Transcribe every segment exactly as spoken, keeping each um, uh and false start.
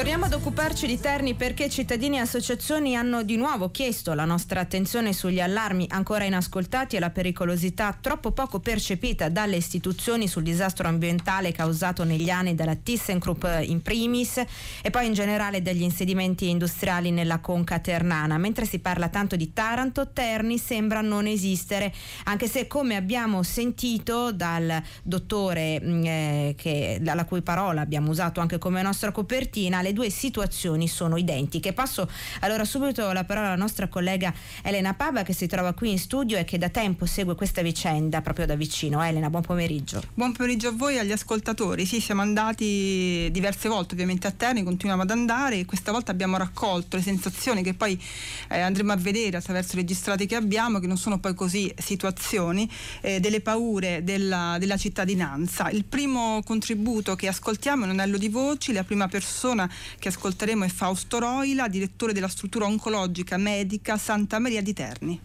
Torniamo ad occuparci di Terni perché cittadini e associazioni hanno di nuovo chiesto la nostra attenzione sugli allarmi ancora inascoltati e la pericolosità troppo poco percepita dalle istituzioni sul disastro ambientale causato negli anni dalla ThyssenKrupp in primis e poi in generale dagli insediamenti industriali nella conca ternana. Mentre si parla tanto di Taranto, Terni sembra non esistere, anche se, come abbiamo sentito dal dottore eh, che, la cui parola abbiamo usato anche come nostra copertina, le due situazioni sono identiche. Passo allora subito la parola alla nostra collega Elena Paba, che si trova qui in studio e che da tempo segue questa vicenda proprio da vicino. Elena, buon pomeriggio. Buon pomeriggio a voi e agli ascoltatori. Sì, siamo andati diverse volte ovviamente a Terni, continuiamo ad andare e questa volta abbiamo raccolto le sensazioni che poi eh, andremo a vedere attraverso i registrati che abbiamo, che non sono poi così situazioni, eh, delle paure della, della cittadinanza. Il primo contributo che ascoltiamo è un anello di voci. La prima persona che ascolteremo è Fausto Roila, direttore della struttura oncologica medica Santa Maria di Terni.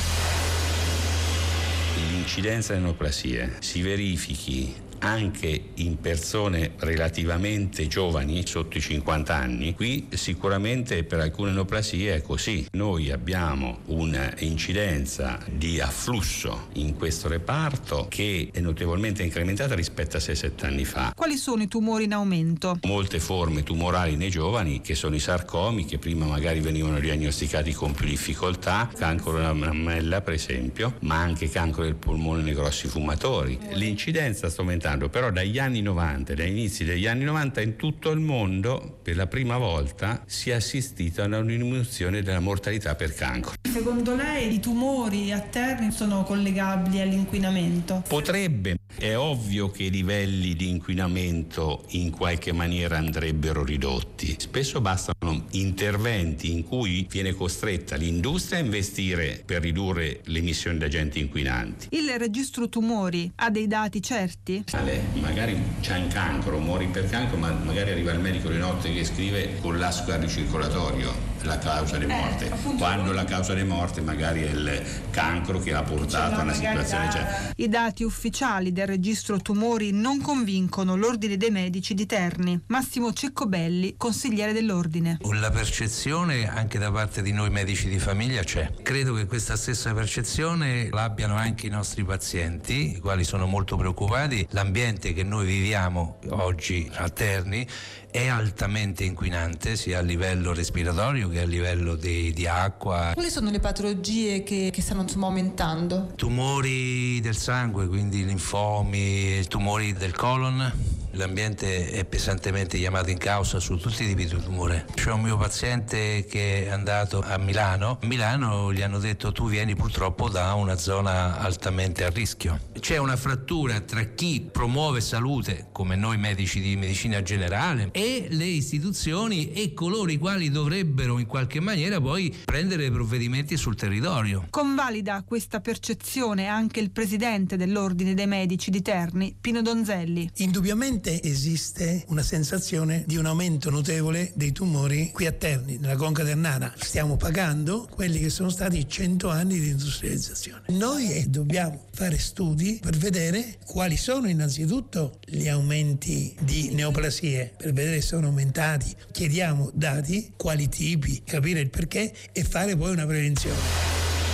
L'incidenza di neoplasie si verifichi anche in persone relativamente giovani, sotto i cinquanta anni. Qui sicuramente per alcune neoplasie è così. Noi abbiamo un'incidenza di afflusso in questo reparto che è notevolmente incrementata rispetto a sei sette anni fa. Quali sono i tumori in aumento? Molte forme tumorali nei giovani, che sono i sarcomi, che prima magari venivano diagnosticati con più difficoltà, cancro della mammella per esempio, ma anche cancro del polmone nei grossi fumatori. L'incidenza sta aumentando, però dagli anni novanta, dagli inizi degli anni novanta in tutto il mondo per la prima volta si è assistito a una diminuzione della mortalità per cancro. Secondo lei i tumori a Terni sono collegabili all'inquinamento? Potrebbe. È ovvio che i livelli di inquinamento in qualche maniera andrebbero ridotti. Spesso bastano interventi in cui viene costretta l'industria a investire per ridurre le emissioni di agenti inquinanti. Il registro tumori ha dei dati certi? Magari c'è un cancro, muori per cancro, ma magari arriva il medico di notte che scrive collasso cardiocircolatorio la causa di morte, eh, quando la causa di morte magari è il cancro che ha portato a una situazione. Cioè... I dati ufficiali del registro tumori non convincono l'Ordine dei Medici di Terni. Massimo Ceccobelli, consigliere dell'Ordine. La percezione anche da parte di noi medici di famiglia c'è. Credo che questa stessa percezione l'abbiano anche i nostri pazienti, i quali sono molto preoccupati. L'ambiente che noi viviamo oggi a Terni è altamente inquinante, sia a livello respiratorio che a livello di, di acqua. Quali sono le patologie che, che stanno insomma aumentando? Tumori del sangue, quindi linfomi, tumori del colon. L'ambiente è pesantemente chiamato in causa su tutti i tipi di tumore. C'è un mio paziente che è andato a Milano. A Milano gli hanno detto: tu vieni purtroppo da una zona altamente a rischio. C'è una frattura tra chi promuove salute, come noi medici di medicina generale, e le istituzioni e coloro i quali dovrebbero in qualche maniera poi prendere provvedimenti sul territorio. Convalida questa percezione anche il presidente dell'Ordine dei Medici di Terni, Pino Donzelli. Indubbiamente esiste una sensazione di un aumento notevole dei tumori qui a Terni, nella conca ternana. Stiamo pagando quelli che sono stati cento anni di industrializzazione. Noi dobbiamo fare studi per vedere quali sono innanzitutto gli aumenti di neoplasie, per vedere se sono aumentati. Chiediamo dati, quali tipi, capire il perché e fare poi una prevenzione.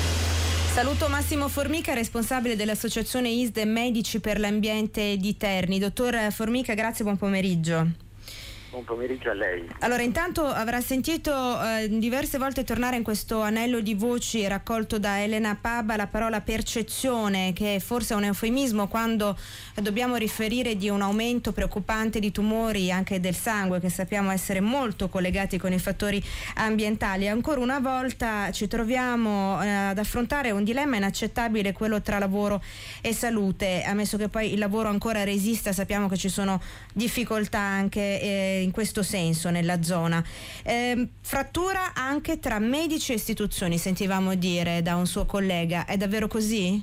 Saluto Massimo Formica, responsabile dell'associazione I S D E Medici per l'Ambiente di Terni. Dottor Formica, grazie, buon pomeriggio. Buon pomeriggio a lei. Allora, intanto avrà sentito eh, diverse volte tornare in questo anello di voci raccolto da Elena Paba la parola percezione, che forse è un eufemismo quando dobbiamo riferire di un aumento preoccupante di tumori anche del sangue, che sappiamo essere molto collegati con i fattori ambientali. Ancora una volta ci troviamo eh, ad affrontare un dilemma inaccettabile, quello tra lavoro e salute, ammesso che poi il lavoro ancora resista. Sappiamo che ci sono difficoltà anche eh, in questo senso nella zona. Eh, frattura anche tra medici e istituzioni, sentivamo dire da un suo collega. È davvero così?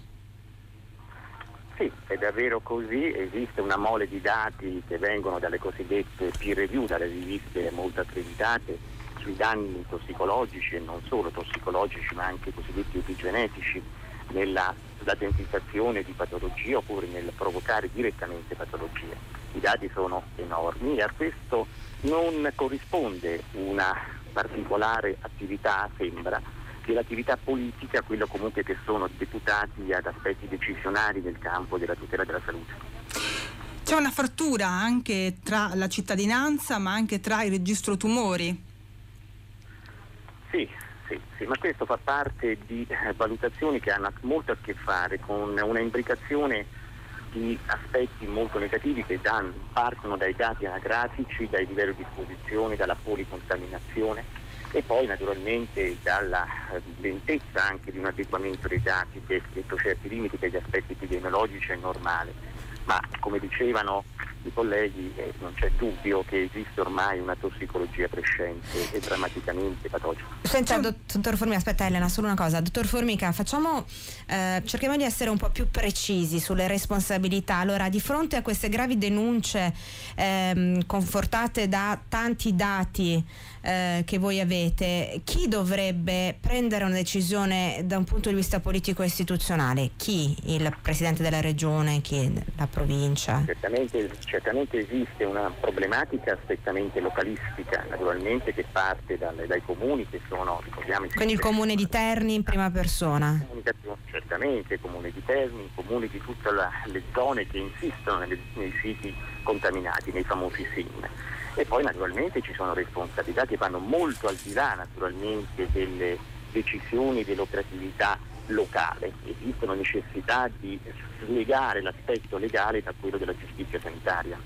Sì, è davvero così. Esiste una mole di dati che vengono dalle cosiddette peer review, dalle riviste molto accreditate, sui danni tossicologici e non solo tossicologici, ma anche cosiddetti epigenetici nella dentizzazione di patologie oppure nel provocare direttamente patologie. I dati sono enormi e a questo non corrisponde una particolare attività, sembra, dell'attività politica, quello comunque che sono deputati ad aspetti decisionali nel campo della tutela della salute. C'è una frattura anche tra la cittadinanza ma anche tra il registro tumori? Sì, sì, sì, ma questo fa parte di eh, valutazioni che hanno molto a che fare con una imbricazione di aspetti molto negativi che dan, partono dai dati anagrafici, dai livelli di esposizione, dalla policontaminazione e poi naturalmente dalla lentezza anche di un adeguamento dei dati che entro certi limiti degli aspetti epidemiologici è normale, ma come dicevano i colleghi eh, non c'è dubbio che esiste ormai una tossicologia crescente e drammaticamente patogena. Senta, dottor Formica, aspetta Elena, solo una cosa. Dottor Formica, facciamo, eh, cerchiamo di essere un po' più precisi sulle responsabilità. Allora, di fronte a queste gravi denunce ehm, confortate da tanti dati eh, che voi avete, chi dovrebbe prendere una decisione da un punto di vista politico e istituzionale? Chi? Il Presidente della Regione? Chi? La provincia? Certamente, certamente esiste una problematica strettamente localistica, naturalmente, che parte dalle, dai comuni che sono, ricordiamo... Quindi il comune di Terni in prima persona? Certamente, il comune di Terni, i comuni di tutte la, le zone che insistono nelle, nei siti contaminati, nei famosi S I M. E poi naturalmente ci sono responsabilità che vanno molto al di là naturalmente delle decisioni, dell'operatività locale. Esistono necessità di slegare l'aspetto legale da quello della giustizia sanitaria.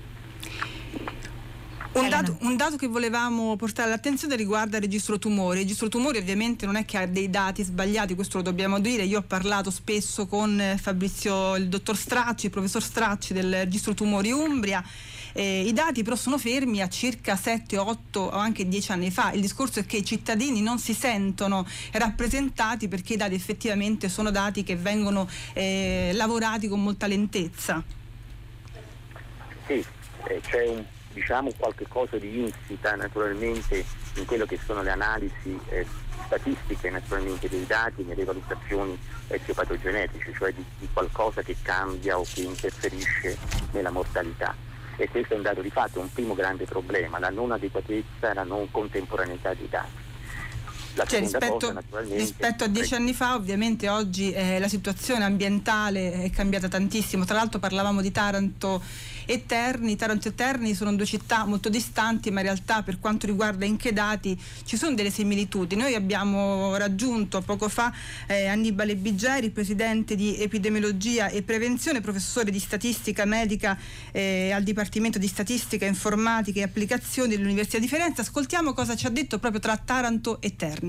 Un dato, un dato che volevamo portare all'attenzione riguarda il registro tumori. Il registro tumori ovviamente non è che ha dei dati sbagliati, questo lo dobbiamo dire. Io ho parlato spesso con Fabrizio, il dottor Stracci, il professor Stracci del registro tumori Umbria. Eh, I dati però sono fermi a circa sette, otto o anche dieci anni fa. Il discorso è che i cittadini non si sentono rappresentati perché i dati effettivamente sono dati che vengono eh, lavorati con molta lentezza. Sì, eh, c'è un diciamo qualche cosa di insita naturalmente in quello che sono le analisi eh, statistiche naturalmente dei dati nelle valutazioni etiopatogenetiche, cioè di, di qualcosa che cambia o che interferisce nella mortalità. E questo è un dato di fatto, è un primo grande problema, la non adeguatezza e la non contemporaneità dei dati. La cioè, rispetto, cosa, naturalmente, rispetto a dieci anni fa ovviamente oggi eh, la situazione ambientale è cambiata tantissimo. Tra l'altro parlavamo di Taranto e Terni. Taranto e Terni sono due città molto distanti, ma in realtà per quanto riguarda anche i dati ci sono delle similitudini. Noi abbiamo raggiunto poco fa eh, Annibale Bigeri, presidente di epidemiologia e prevenzione, professore di statistica medica eh, al Dipartimento di Statistica, Informatica e Applicazioni dell'Università di Firenze. Ascoltiamo cosa ci ha detto proprio tra Taranto e Terni.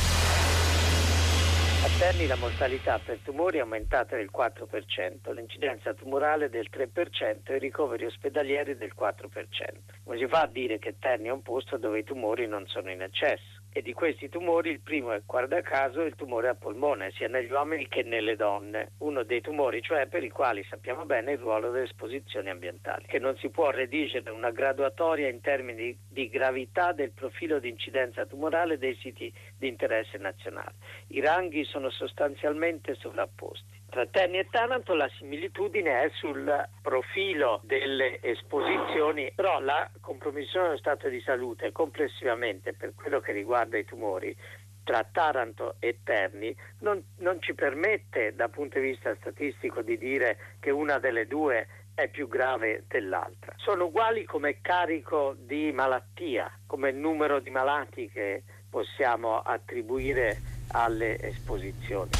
A Terni la mortalità per tumori è aumentata del quattro per cento, l'incidenza tumorale del tre per cento e i ricoveri ospedalieri del quattro per cento. Come si fa a dire che Terni è un posto dove i tumori non sono in eccesso? E di questi tumori il primo è, guarda caso, il tumore a polmone, sia negli uomini che nelle donne. Uno dei tumori, cioè, per i quali sappiamo bene il ruolo delle esposizioni ambientali, che non si può redigere una graduatoria in termini di, di gravità del profilo di incidenza tumorale dei siti di interesse nazionale. I ranghi sono sostanzialmente sovrapposti. Tra Terni e Taranto la similitudine è sul profilo delle esposizioni, però la compromissione dello stato di salute complessivamente per quello che riguarda i tumori tra Taranto e Terni non, non ci permette dal punto di vista statistico di dire che una delle due è più grave dell'altra. Sono uguali come carico di malattia, come numero di malati che possiamo attribuire alle esposizioni.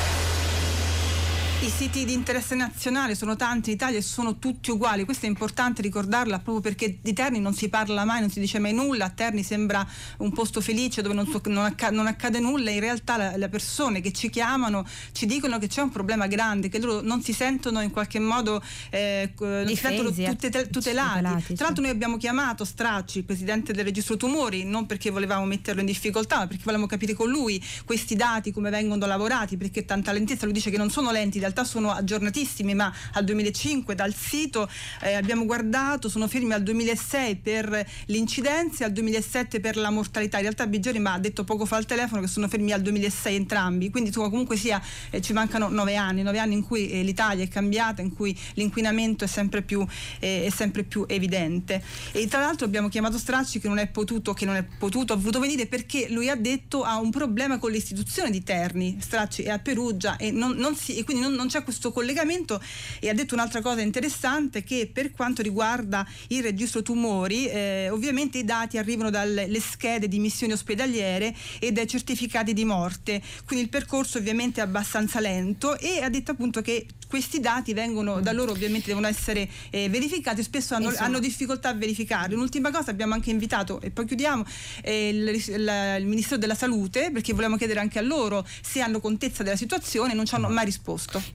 I siti di interesse nazionale sono tanti in Italia e sono tutti uguali, questo è importante ricordarla proprio perché di Terni non si parla mai, non si dice mai nulla. A Terni sembra un posto felice dove non, so, non, accade, non accade nulla, in realtà la, le persone che ci chiamano ci dicono che c'è un problema grande, che loro non si sentono in qualche modo eh, non si sentono tutelati. tutelati. Tra l'altro noi abbiamo chiamato Stracci, il presidente del registro tumori, non perché volevamo metterlo in difficoltà, ma perché volevamo capire con lui questi dati come vengono lavorati, perché tanta lentezza. Lui dice che non sono lenti, in realtà realtà sono aggiornatissimi, ma al duemilacinque dal sito eh, abbiamo guardato, sono fermi al duemilasei per l'incidenza e al duemilasette per la mortalità. In realtà Bigieri mi ha detto poco fa al telefono che sono fermi al duemilasei entrambi, quindi insomma, comunque sia eh, ci mancano nove anni, nove anni in cui eh, l'Italia è cambiata, in cui l'inquinamento è sempre più, eh, è sempre più evidente. E tra l'altro abbiamo chiamato Stracci che non è potuto, che non è potuto, ha voluto venire perché lui ha detto ha un problema con l'istituzione di Terni. Stracci è a Perugia e, non, non si, e quindi non, non c'è questo collegamento, e ha detto un'altra cosa interessante, che per quanto riguarda il registro tumori eh, ovviamente i dati arrivano dalle schede di missioni ospedaliere e dai certificati di morte, quindi il percorso ovviamente è abbastanza lento, e ha detto appunto che questi dati vengono da loro, ovviamente devono essere eh, verificati, spesso hanno, hanno difficoltà a verificarli. Un'ultima cosa, abbiamo anche invitato, e poi chiudiamo, eh, il, il, il Ministero della Salute, perché volevamo chiedere anche a loro se hanno contezza della situazione, non ci hanno mai risposto.